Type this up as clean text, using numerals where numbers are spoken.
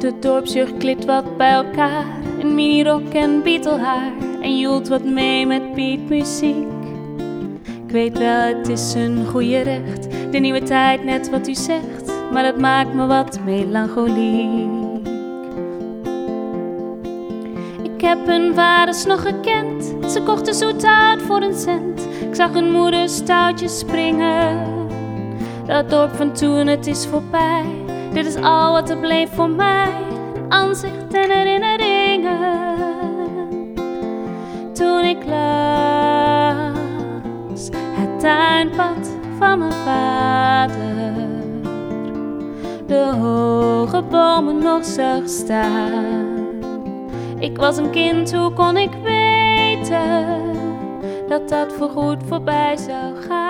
De dorpsjeugd klipt wat bij elkaar, een minirok en Beatle-haar, en joelt wat mee met beatmuziek. Ik weet wel, het is een goede recht, de nieuwe tijd, net wat u zegt, maar dat maakt me wat melancholiek. Ik heb hun vaders nog gekend, ze kochten zoethout voor een cent. Ik zag hun moeder stoutjes springen. Dat dorp van toen, het is voorbij. Dit is al wat er bleef voor mij. Een aanzicht en herinneringen. Toen ik las het tuinpad van mijn vader, de hoge bomen nog zag staan. Ik was een kind, hoe kon ik weten dat dat voorgoed voorbij zou gaan?